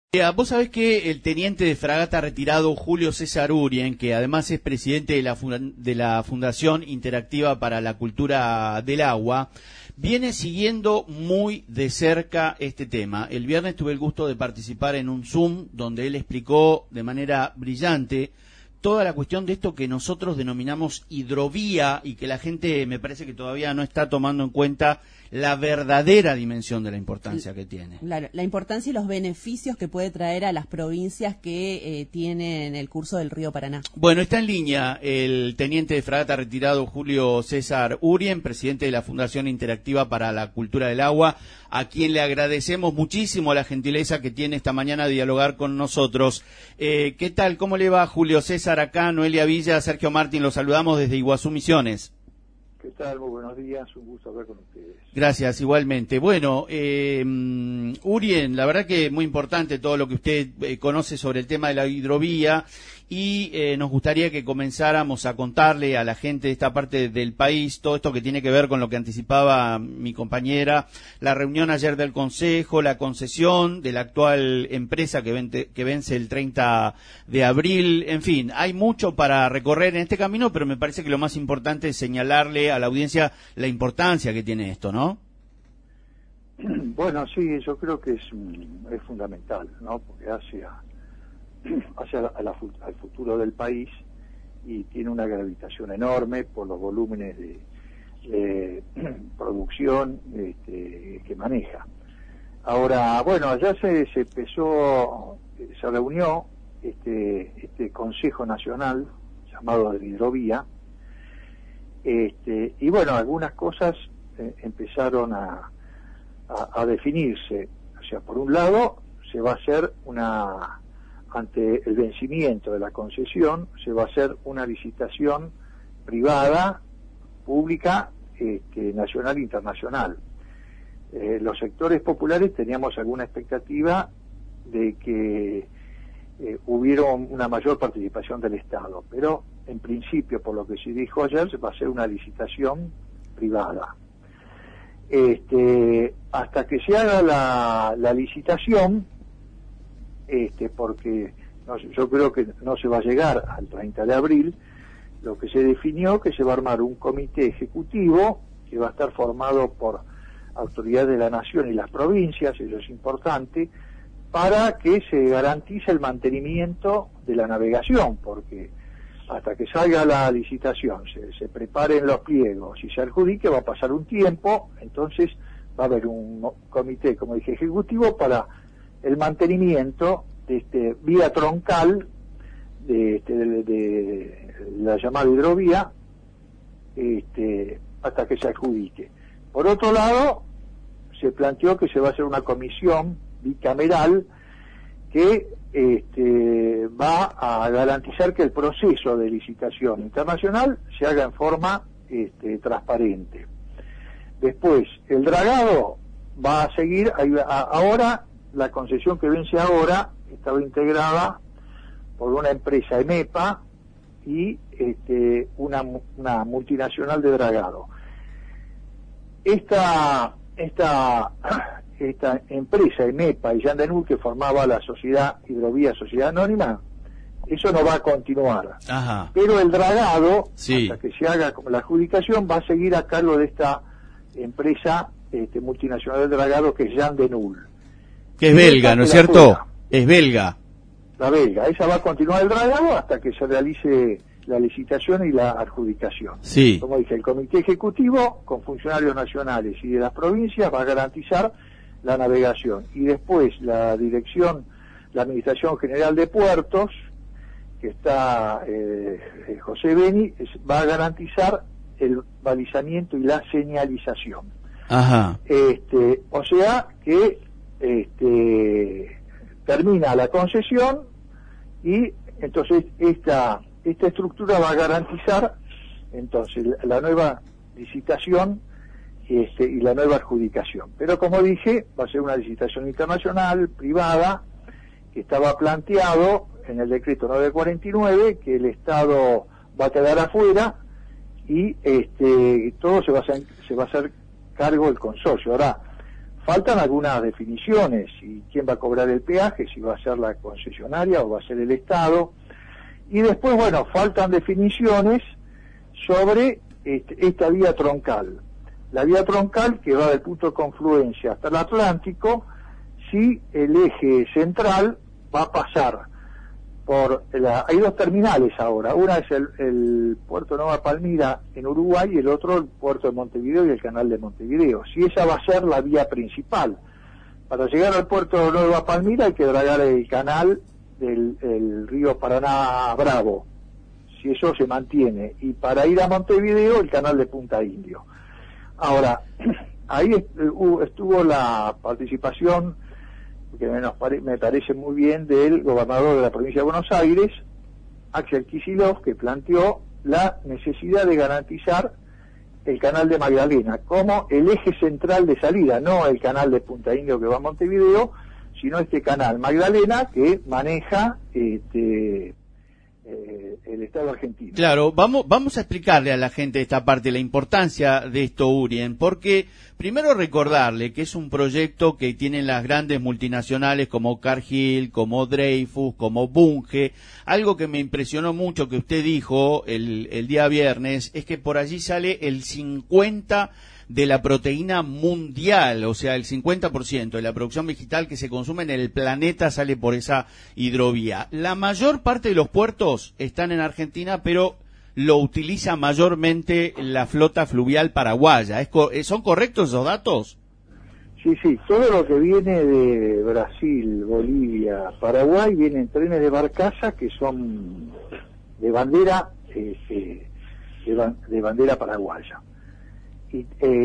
Vos sabés que el teniente de fragata retirado Julio César Urien, que además es presidente de la Fundación Interactiva para la Cultura del Agua, viene siguiendo muy de cerca este tema. El viernes tuve el gusto de participar en un Zoom donde él explicó de manera brillante toda la cuestión de esto que nosotros denominamos hidrovía y que la gente me parece que todavía no está tomando en cuenta la verdadera dimensión de la importancia que tiene. La importancia y los beneficios que puede traer a las provincias que tienen el curso del río Paraná. Bueno, está en línea el teniente de fragata retirado Julio César Urien, presidente de la Fundación Interactiva para la Cultura del Agua, a quien le agradecemos muchísimo la gentileza que tiene esta mañana de dialogar con nosotros. ¿Qué tal? ¿Cómo le va, Julio César? Acá Noelia Villa, Sergio Martín, los saludamos desde Iguazú Misiones. ¿Qué tal? Muy buenos días, un gusto hablar con ustedes. Gracias, igualmente. Bueno, Urien, la verdad que muy importante todo lo que usted conoce sobre el tema de la hidrovía y nos gustaría que comenzáramos a contarle a la gente de esta parte del país todo esto que tiene que ver con lo que anticipaba mi compañera, la reunión ayer del Consejo, la concesión de la actual empresa que vence el 30 de abril, en fin, hay mucho para recorrer en este camino, pero me parece que lo más importante es señalarle a la audiencia la importancia que tiene esto, ¿no? Bueno, sí, yo creo que es fundamental, ¿no? Porque hacia al futuro del país y tiene una gravitación enorme por los volúmenes de producción que maneja. Ahora, bueno, allá se reunió este Consejo Nacional llamado de Hidrovía, y bueno, algunas cosas empezaron a definirse. O sea, por un lado, se va a hacer ante el vencimiento de la concesión, se va a hacer una licitación privada, pública, nacional e internacional. Los sectores populares teníamos alguna expectativa de que hubiera una mayor participación del Estado, pero en principio, por lo que se dijo ayer, se va a hacer una licitación privada. Hasta que se haga la licitación, porque yo creo que no se va a llegar al 30 de abril, lo que se definió que se va a armar un comité ejecutivo que va a estar formado por autoridades de la nación y las provincias, eso es importante, para que se garantice el mantenimiento de la navegación, porque hasta que salga la licitación, se preparen los pliegos y se adjudique, va a pasar un tiempo, entonces va a haber un comité, como dije, ejecutivo para el mantenimiento de vía troncal de la llamada hidrovía hasta que se adjudique. Por otro lado, se planteó que se va a hacer una comisión bicameral que va a garantizar que el proceso de licitación internacional se haga en forma transparente. Después, el dragado va a seguir, ahora la concesión que vence ahora estaba integrada por una empresa EMEPA y una multinacional de dragado. Esta empresa EMEPA y Jean Denul, que formaba la Sociedad Hidrovía Sociedad Anónima, eso no va a continuar. Ajá. Pero el dragado, sí, hasta que se haga la adjudicación, va a seguir a cargo de esta empresa multinacional de dragado, que es Jean Denul. Que es belga, ¿no es cierto? Es belga. La belga, esa va a continuar el dragado hasta que se realice la licitación y la adjudicación. Sí. Como dije, el comité ejecutivo, con funcionarios nacionales y de las provincias, va a garantizar la navegación. Y después la Administración General de Puertos, que está José Beni, va a garantizar el balizamiento y la señalización. Ajá. O sea que termina la concesión y entonces esta estructura va a garantizar entonces la nueva licitación y la nueva adjudicación. Pero como dije, va a ser una licitación internacional, privada, que estaba planteado en el decreto 949, que el Estado va a quedar afuera y todo se va a hacer cargo del consorcio. Ahora, faltan algunas definiciones, y quién va a cobrar el peaje, si va a ser la concesionaria o va a ser el Estado, y después, bueno, faltan definiciones sobre esta vía troncal. La vía troncal que va del punto de confluencia hasta el Atlántico, si el eje central va a pasar por hay dos terminales ahora, una es el puerto de Nueva Palmira en Uruguay y el otro el puerto de Montevideo y el canal de Montevideo. Si esa va a ser la vía principal, para llegar al puerto de Nueva Palmira hay que dragar el canal del río Paraná Bravo, si eso se mantiene, y para ir a Montevideo el canal de Punta Indio. Ahora, ahí estuvo la participación, que me parece muy bien, del gobernador de la provincia de Buenos Aires, Axel Kicillof, que planteó la necesidad de garantizar el canal de Magdalena como el eje central de salida, no el canal de Punta Indio que va a Montevideo, sino este canal Magdalena que maneja el Estado argentino. Claro, vamos a explicarle a la gente esta parte, la importancia de esto, Urien, porque primero recordarle que es un proyecto que tienen las grandes multinacionales como Cargill, como Dreyfus, como Bunge. Algo que me impresionó mucho que usted dijo el día viernes es que por allí sale el 50% de la proteína mundial, o sea, el 50% de la producción vegetal que se consume en el planeta sale por esa hidrovía. La mayor parte de los puertos están en Argentina, pero lo utiliza mayormente la flota fluvial paraguaya. ¿Son correctos esos datos? Sí, todo lo que viene de Brasil, Bolivia, Paraguay, vienen trenes de barcaza que son de bandera de bandera paraguaya. Y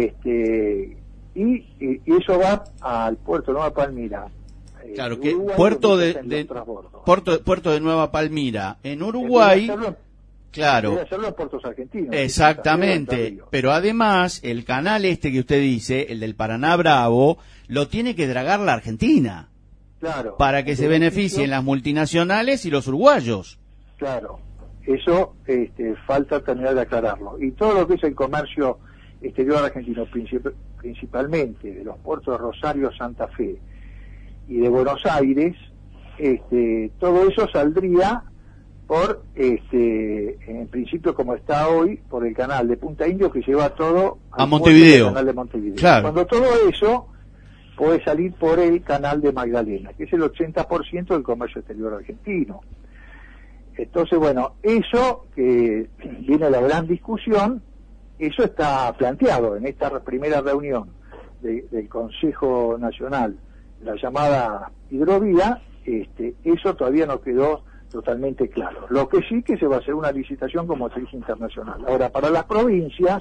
eso va al puerto de Nueva Palmira. Claro, que puerto de Nueva Palmira en Uruguay. Claro. Debe hacerlo en puertos argentinos. Exactamente. Pero además, el canal que usted dice, el del Paraná Bravo, lo tiene que dragar la Argentina. Claro. Para que se beneficien las multinacionales y los uruguayos. Claro. Eso falta terminar de aclararlo. Y todo lo que es el comercio exterior argentino, principalmente de los puertos de Rosario, Santa Fe y de Buenos Aires, todo eso saldría por, en principio como está hoy, por el canal de Punta Indio que lleva todo a Montevideo. Canal de Montevideo. Claro. Cuando todo eso puede salir por el canal de Magdalena, que es el 80% del comercio exterior argentino. Entonces, bueno, eso que viene a la gran discusión, eso está planteado en esta primera reunión del Consejo Nacional, la llamada hidrovía. Eso todavía no quedó totalmente claro. Lo que sí que se va a hacer una licitación como se dice internacional. Ahora, para las provincias,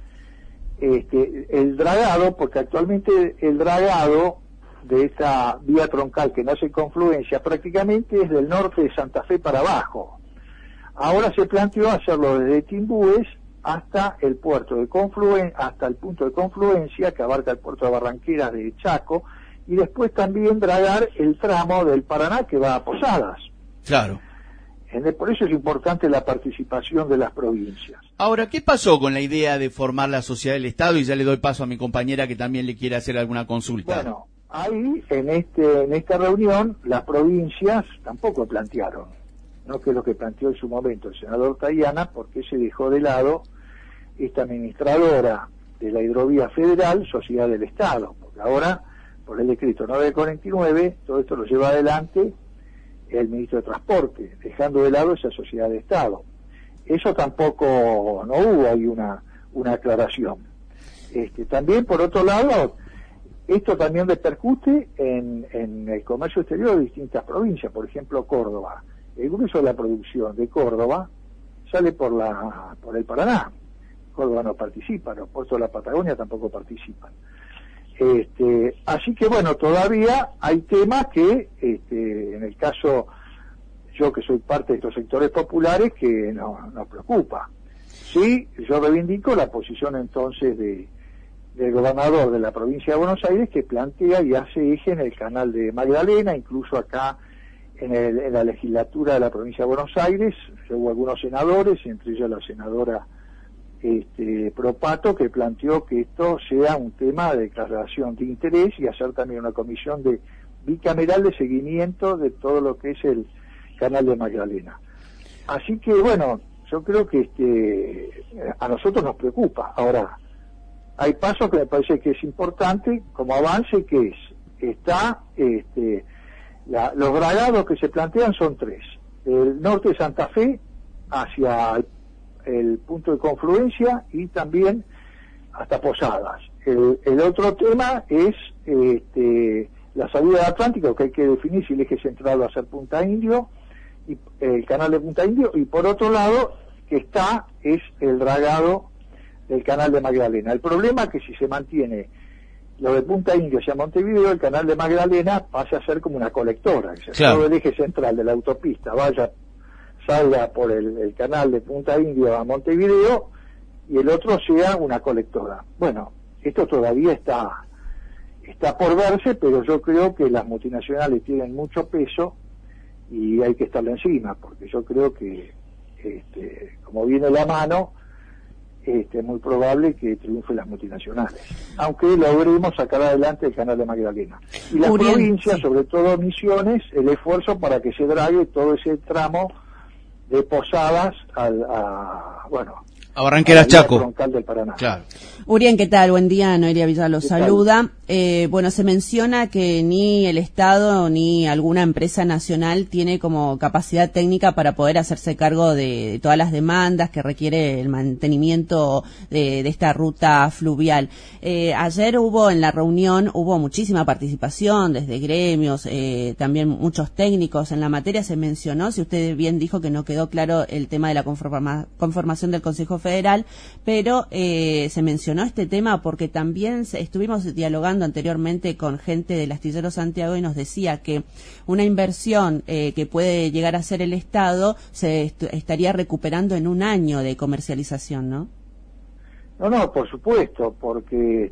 el dragado, porque actualmente el dragado de esta vía troncal que no hace confluencia prácticamente es del norte de Santa Fe para abajo. Ahora se planteó hacerlo desde Timbúes hasta el puerto de hasta el punto de confluencia que abarca el puerto de Barranqueras de Chaco, y después también dragar el tramo del Paraná que va a Posadas. Claro. Por eso es importante la participación de las provincias. Ahora, ¿qué pasó con la idea de formar la sociedad del Estado? Y ya le doy paso a mi compañera que también le quiere hacer alguna consulta. Bueno, ahí en esta reunión las provincias tampoco plantearon, ¿no? Que es lo que planteó en su momento el senador Tayana, porque se dejó de lado esta administradora de la hidrovía federal, Sociedad del Estado, porque ahora, por el decreto 949, todo esto lo lleva adelante el ministro de Transporte, dejando de lado esa Sociedad de Estado. Eso tampoco, no hubo ahí una aclaración. También, por otro lado, esto también repercute en el comercio exterior de distintas provincias, por ejemplo, Córdoba. El grueso de la producción de Córdoba sale por el Paraná. Córdoba no participa, los puertos de la Patagonia tampoco participan. Así que bueno, todavía hay temas que, en el caso, yo que soy parte de estos sectores populares, que nos preocupa. Sí, yo reivindico la posición entonces del gobernador de la provincia de Buenos Aires, que plantea y hace eje en el canal de Magdalena, incluso acá en la legislatura de la provincia de Buenos Aires, hubo algunos senadores, entre ellos la senadora Propato, que planteó que esto sea un tema de declaración de interés y hacer también una comisión bicameral de seguimiento de todo lo que es el canal de Magdalena. Así que bueno, yo creo que a nosotros nos preocupa. Ahora, hay pasos que me parece que es importante como avance, que los dragados que se plantean son 3. El norte de Santa Fe hacia el punto de confluencia y también hasta Posadas. El otro tema es la salida del Atlántico, que hay que definir si el eje central va a ser Punta Indio, y el canal de Punta Indio, y por otro lado es el dragado del canal de Magdalena. El problema es que si se mantiene lo de Punta Indio hacia Montevideo, el canal de Magdalena pasa a ser como una colectora, que claro, todo el eje central de la autopista salga por el canal de Punta Indio a Montevideo y el otro sea una colectora. Bueno, esto todavía está por verse, pero yo creo que las multinacionales tienen mucho peso y hay que estarle encima, porque yo creo que como viene la mano, es muy probable que triunfen las multinacionales, aunque logremos sacar adelante el canal de Magdalena. Y las provincias, sí, sobre todo Misiones, el esfuerzo para que se drague todo ese tramo de Posadas a Barranqueras, Chaco. Del Paraná. Claro. Urien, ¿qué tal? Buen día, Noelia Villar los saluda. Bueno, se menciona que ni el Estado ni alguna empresa nacional tiene como capacidad técnica para poder hacerse cargo de todas las demandas que requiere el mantenimiento de esta ruta fluvial. Ayer en la reunión hubo muchísima participación desde gremios, también muchos técnicos en la materia. Se mencionó, si usted bien dijo que no quedó claro el tema de la conformación del Consejo Federal, pero se mencionó este tema porque también estuvimos dialogando anteriormente con gente del Astillero Santiago y nos decía que una inversión que puede llegar a ser el Estado se estaría recuperando en un año de comercialización, ¿no? No, por supuesto, porque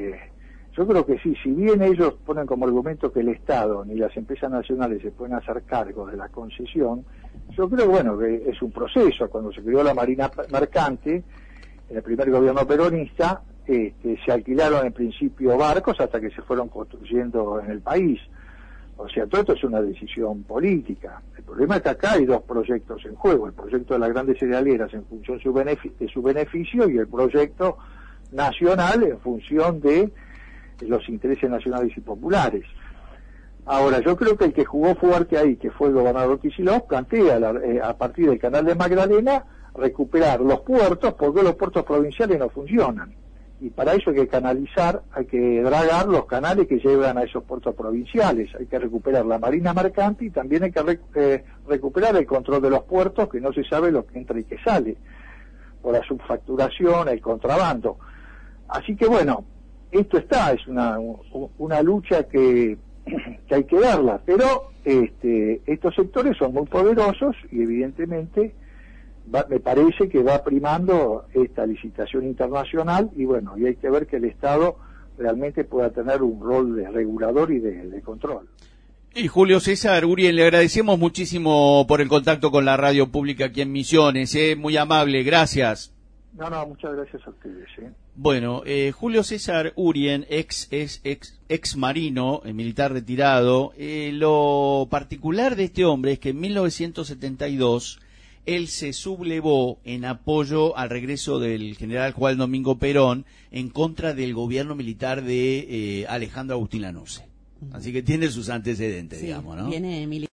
yo creo que sí, si bien ellos ponen como argumento que el Estado ni las empresas nacionales se pueden hacer cargo de la concesión, yo creo que es un proceso. Cuando se creó la Marina Mercante, en el primer gobierno peronista, se alquilaron en principio barcos hasta que se fueron construyendo en el país. O sea, todo esto es una decisión política. El problema es que acá hay 2 proyectos en juego: el proyecto de las grandes cerealeras en función de su beneficio y el proyecto nacional en función de los intereses nacionales y populares. Ahora, yo creo que el que jugó fuerte ahí, que fue el gobernador Kicillof, plantea a partir del canal de Magdalena recuperar los puertos, porque los puertos provinciales no funcionan. Y para eso hay que canalizar, hay que dragar los canales que llevan a esos puertos provinciales. Hay que recuperar la Marina Mercante y también hay que recuperar el control de los puertos, que no se sabe lo que entra y que sale, por la subfacturación, el contrabando. Así que bueno, esto es una lucha que hay que darla, pero estos sectores son muy poderosos y evidentemente me parece que va primando esta licitación internacional y bueno, y hay que ver que el Estado realmente pueda tener un rol de regulador y de control. Y Julio César Urien, le agradecemos muchísimo por el contacto con la radio pública aquí en Misiones, muy amable, gracias. No, muchas gracias a ustedes. Bueno, Julio César Urien, ex marino, militar retirado. Lo particular de este hombre es que en 1972 él se sublevó en apoyo al regreso del general Juan Domingo Perón en contra del gobierno militar de Alejandro Agustín Lanusse. Así que tiene sus antecedentes, sí, digamos, ¿no? Viene